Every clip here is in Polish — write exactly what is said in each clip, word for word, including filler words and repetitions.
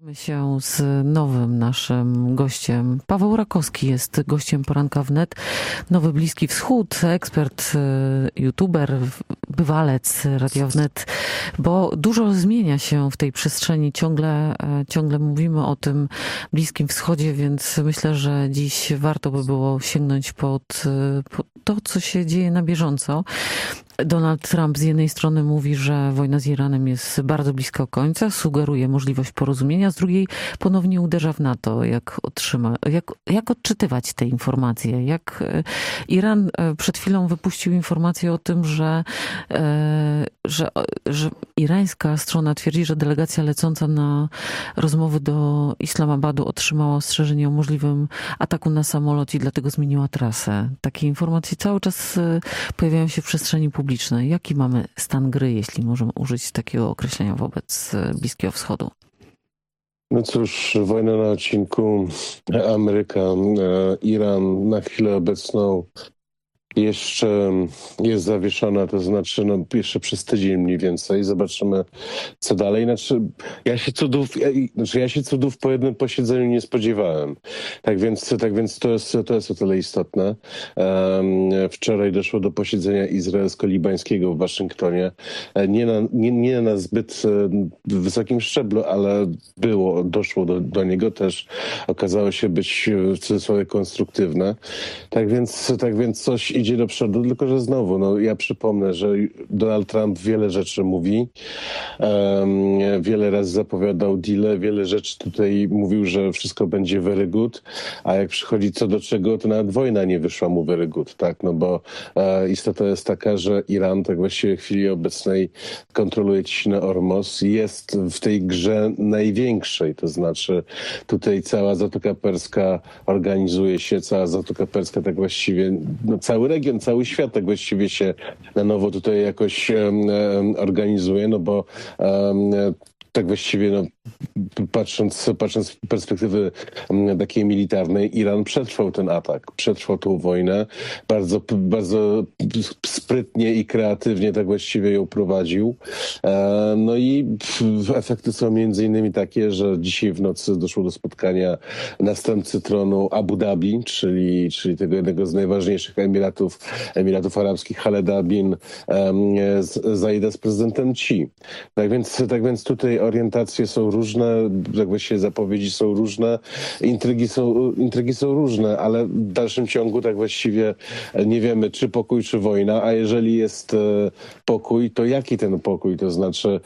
Się z nowym naszym gościem. Paweł Rakowski jest gościem Poranka Wnet. Nowy Bliski Wschód, ekspert, youtuber, bywalec Radia Wnet, bo dużo zmienia się w tej przestrzeni. Ciągle, ciągle mówimy o tym Bliskim Wschodzie, więc myślę, że dziś warto by było sięgnąć pod, pod to, co się dzieje na bieżąco. Donald Trump z jednej strony mówi, że wojna z Iranem jest bardzo blisko końca, sugeruje możliwość porozumienia, z drugiej ponownie uderza w NATO. Jak, otrzyma, jak, jak odczytywać te informacje? Jak Iran przed chwilą wypuścił informację o tym, że, że, że irańska strona twierdzi, że delegacja lecąca na rozmowy do Islamabadu otrzymała ostrzeżenie o możliwym ataku na samolot i dlatego zmieniła trasę. Takie informacje cały czas pojawiają się w przestrzeni publicznej. Jaki mamy stan gry, jeśli możemy użyć takiego określenia wobec Bliskiego Wschodu? No cóż, wojna na odcinku Ameryka, Iran na chwilę obecną jeszcze jest zawieszona, to znaczy no, jeszcze przez tydzień mniej więcej. Zobaczymy, co dalej. Znaczy, ja się cudów, ja, znaczy, ja się cudów po jednym posiedzeniu nie spodziewałem. Tak więc, tak więc to jest, to jest o tyle istotne. Um, wczoraj doszło do posiedzenia izraelsko-libańskiego w Waszyngtonie. Nie na, nie, nie na zbyt wysokim szczeblu, ale było, doszło do, do niego też. Okazało się być w cudzysłowie konstruktywne. Tak więc, tak więc coś idzie do przodu, tylko że znowu, no ja przypomnę, że Donald Trump wiele rzeczy mówi, um, wiele razy zapowiadał deale, wiele rzeczy tutaj mówił, że wszystko będzie very good, a jak przychodzi co do czego, to nawet wojna nie wyszła mu very good, tak, no bo e, istota jest taka, że Iran tak właściwie w chwili obecnej kontroluje ciśnienie Ormus, jest w tej grze największej, to znaczy tutaj cała Zatoka Perska organizuje się, cała Zatoka Perska tak właściwie, no cały region, cały świat tak właściwie się na nowo tutaj jakoś um, organizuje, no bo um, tak właściwie no, patrząc, patrząc z perspektywy takiej militarnej, Iran przetrwał ten atak, przetrwał tą wojnę, bardzo, bardzo sprytnie i kreatywnie tak właściwie ją prowadził. No i efekty są między innymi takie, że dzisiaj w nocy doszło do spotkania następcy tronu Abu Dhabi, czyli, czyli tego jednego z najważniejszych emiratów, Emiratów Arabskich, Khaleda bin Zayeda z prezydentem Xi. Tak więc, tak więc tutaj orientacje są różne, jak właściwie zapowiedzi są różne, intrygi są, intrygi są różne, ale w dalszym ciągu tak właściwie nie wiemy, czy pokój, czy wojna, a jeżeli jest pokój, to jaki ten pokój? To znaczy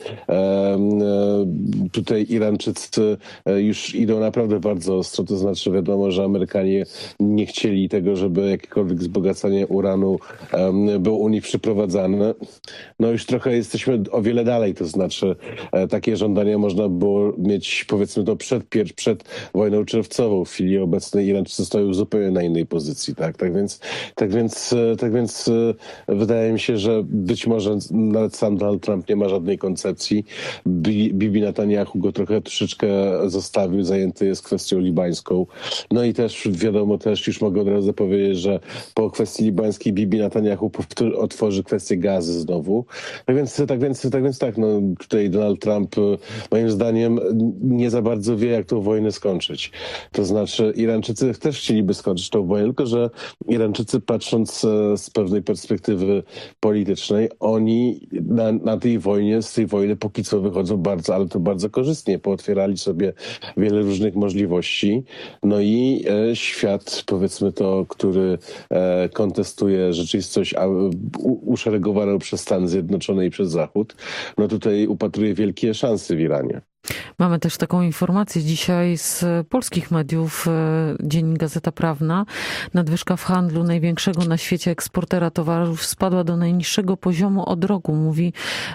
tutaj Irańczycy już idą naprawdę bardzo ostro, to znaczy wiadomo, że Amerykanie nie chcieli tego, żeby jakiekolwiek wzbogacanie uranu było u nich przeprowadzane. No już trochę jesteśmy o wiele dalej, to znaczy takie żądania można było mieć, powiedzmy to przed, przed wojną czerwcową. W chwili obecnej Irańczycy stoją zupełnie na innej pozycji, tak? Tak więc, tak więc, tak więc wydaje mi się, że być może nawet sam Donald Trump nie ma żadnej koncepcji. Bibi Netanyahu go trochę troszeczkę zostawił, zajęty jest kwestią libańską. No i też wiadomo, też już mogę od razu zapowiedzieć, że po kwestii libańskiej Bibi Netanyahu otworzy kwestię gazy znowu. Tak więc, tak więc, tak więc tak, no tutaj Donald Trump moim zdaniem nie za bardzo wie, jak tą wojnę skończyć. To znaczy Irańczycy też chcieliby skończyć tą wojnę, tylko że Irańczycy, patrząc z pewnej perspektywy politycznej, oni na, na tej wojnie, z tej wojny póki co wychodzą bardzo, ale to bardzo korzystnie. Pootwierali sobie wiele różnych możliwości. No i e, świat, powiedzmy to, który e, kontestuje rzeczywistość a, u, uszeregowaną przez Stany Zjednoczone i przez Zachód, no tutaj upatruje wielkie szanse w Iranie. Mamy też taką informację dzisiaj z polskich mediów, Dziennik Gazeta Prawna. Nadwyżka w handlu największego na świecie eksportera towarów spadła do najniższego poziomu od roku, mówi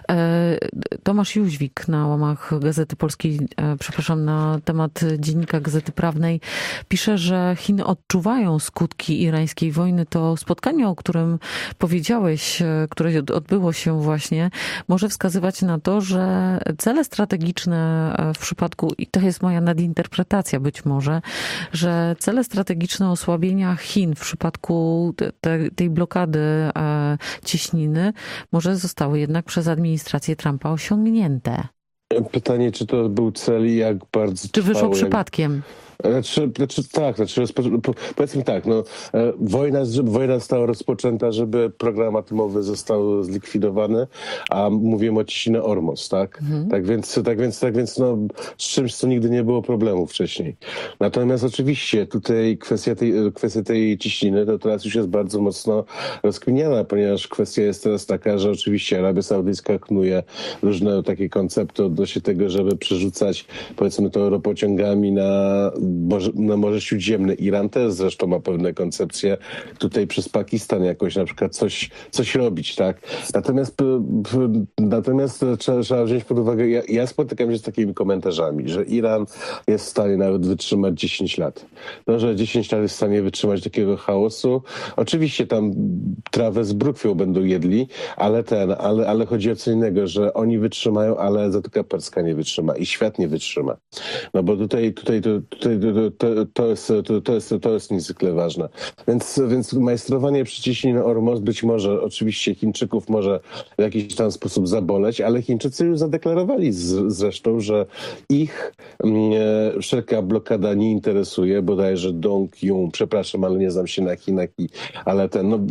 Tomasz Jóźwik na łamach Gazety Polskiej, przepraszam, na temat Dziennika Gazety Prawnej. Pisze, że Chiny odczuwają skutki irańskiej wojny. To spotkanie, o którym powiedziałeś, które odbyło się właśnie, może wskazywać na to, że cele strategiczne w przypadku, i to jest moja nadinterpretacja być może, że cele strategiczne osłabienia Chin w przypadku te, tej blokady e, cieśniny może zostały jednak przez administrację Trumpa osiągnięte. Pytanie, czy to był cel i jak bardzo Czy wyszło trwało, jak... przypadkiem? Znaczy, znaczy tak, znaczy rozpo- po- powiedzmy tak, no, e, wojna, żeby, wojna została rozpoczęta, żeby program atomowy został zlikwidowany, a mówimy o Cieśninę Ormus, tak? Mhm. Tak więc, tak więc, tak więc no, z czymś, co nigdy nie było problemu wcześniej. Natomiast oczywiście tutaj kwestia tej, kwestia tej ciśniny to teraz już jest bardzo mocno rozkminiana, ponieważ kwestia jest teraz taka, że oczywiście Arabia Saudyjska knuje różne takie koncepty odnośnie tego, żeby przerzucać, powiedzmy to, ropociągami na Morze, na Morze Śródziemne. Iran też zresztą ma pewne koncepcje tutaj przez Pakistan jakoś na przykład coś, coś robić, tak? Natomiast, p, p, natomiast trzeba, trzeba wziąć pod uwagę, ja, ja spotykam się z takimi komentarzami, że Iran jest w stanie nawet wytrzymać dziesięć lat. No, że dziesięć lat jest w stanie wytrzymać takiego chaosu. Oczywiście tam trawę z brukwią będą jedli, ale ten, ale, ale chodzi o co innego, że oni wytrzymają, ale Zatoka Perska nie wytrzyma i świat nie wytrzyma. No bo tutaj, tutaj, tutaj To, to, to, jest, to, to, jest, to jest niezwykle ważne. Więc, więc majstrowanie przy Cieśninie Ormus być może oczywiście Chińczyków może w jakiś tam sposób zaboleć, ale Chińczycy już zadeklarowali z, zresztą, że ich e, wszelka blokada nie interesuje, bodajże Dong Jun, przepraszam, ale nie znam się na Chinach, i, ale ten no,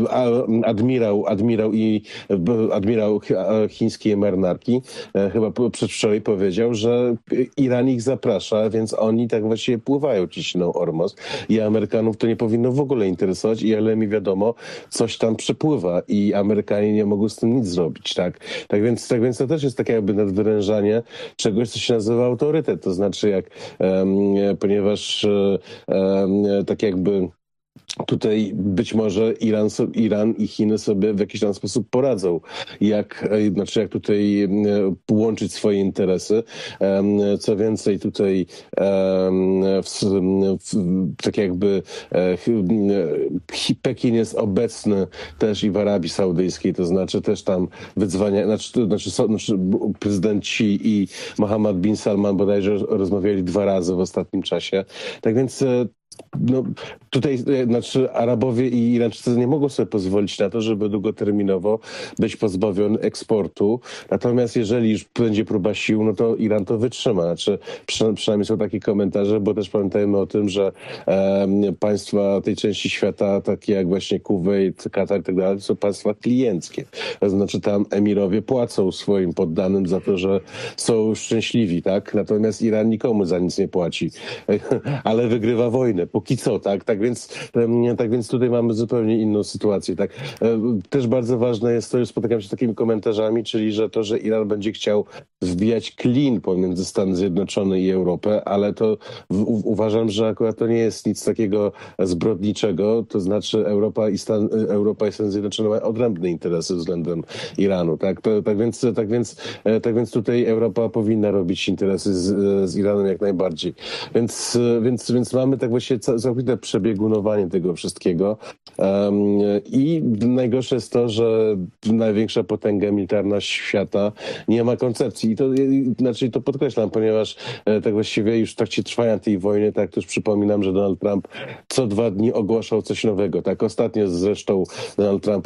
admirał, admirał i admirał chińskiej marynarki e, chyba przedwczoraj powiedział, że Iran ich zaprasza, więc oni tak właściwie pływają Cieśniną Ormus i Amerykanów to nie powinno w ogóle interesować i ale mi wiadomo, coś tam przepływa i Amerykanie nie mogą z tym nic zrobić, tak? Tak więc, tak więc to też jest takie jakby nadwyrężanie czegoś, co się nazywa autorytet, to znaczy jak, um, ponieważ um, tak jakby tutaj być może Iran, Iran i Chiny sobie w jakiś tam sposób poradzą. Jak, znaczy jak tutaj połączyć swoje interesy. Co więcej, tutaj w, w, tak jakby Pekin jest obecny też i w Arabii Saudyjskiej, to znaczy też tam wydzwania, znaczy, to znaczy, znaczy prezydent Xi i Mohammed bin Salman bodajże rozmawiali dwa razy w ostatnim czasie. Tak więc no, tutaj znaczy Arabowie i Irańczycy nie mogą sobie pozwolić na to, żeby długoterminowo być pozbawiony eksportu. Natomiast jeżeli już będzie próba sił, no to Iran to wytrzyma. Znaczy, przy, przynajmniej są takie komentarze, bo też pamiętajmy o tym, że e, państwa tej części świata, takie jak właśnie Kuwejt, Katar i tak dalej, są państwa klienckie. To znaczy tam emirowie płacą swoim poddanym za to, że są szczęśliwi, tak? Natomiast Iran nikomu za nic nie płaci. Ale wygrywa wojnę. Póki co, tak? Tak więc, tak więc tutaj mamy zupełnie inną sytuację, tak? Też bardzo ważne jest to, już spotykam się z takimi komentarzami, czyli że to, że Iran będzie chciał wbijać klin pomiędzy Stany Zjednoczone i Europę, ale to u, uważam, że akurat to nie jest nic takiego zbrodniczego, to znaczy Europa i, Stan, Europa i Stany Zjednoczone mają odrębne interesy względem Iranu, tak? To, tak, więc, tak, więc, tak więc tutaj Europa powinna robić interesy z, z Iranem jak najbardziej. Więc, więc, więc mamy tak właśnie całkowite przebiegunowanie tego wszystkiego. Um, I najgorsze jest to, że największa potęga militarna świata nie ma koncepcji. I to, znaczy to podkreślam, ponieważ e, tak właściwie już w trakcie trwania tej wojny, tak też przypominam, że Donald Trump co dwa dni ogłaszał coś nowego. Tak ostatnio zresztą Donald Trump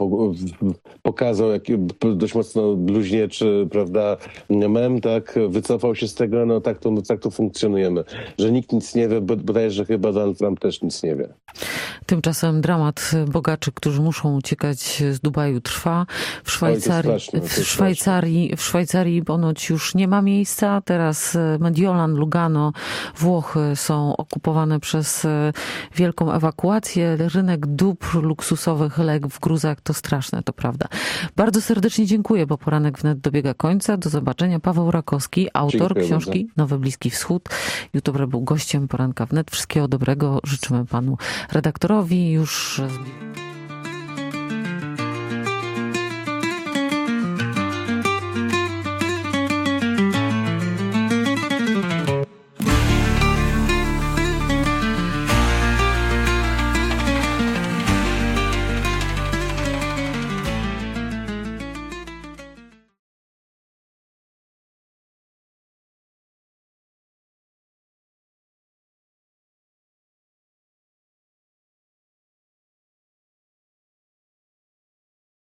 pokazał jak dość mocno bluźnieczy, prawda, mem, tak, wycofał się z tego, no tak to, tak to funkcjonujemy. Że nikt nic nie wie, bo bodajże chyba Donald Trump też nic nie wie. Tymczasem dramat bogaczy, którzy muszą uciekać z Dubaju, trwa. W Szwajcarii, Oj, straszne, w Szwajcarii, w Szwajcarii ponoć już nie ma miejsca. Teraz Mediolan, Lugano, Włochy są okupowane przez wielką ewakuację. Rynek dóbr luksusowych, lek w gruzach to straszne, to prawda. Bardzo serdecznie dziękuję, bo poranek wnet dobiega końca. Do zobaczenia. Paweł Rakowski, autor Dziękuję książki bardzo. Nowy Bliski Wschód. YouTuber był gościem poranka wnet. Wszystkiego dobrego życzymy panu redaktorowi. Już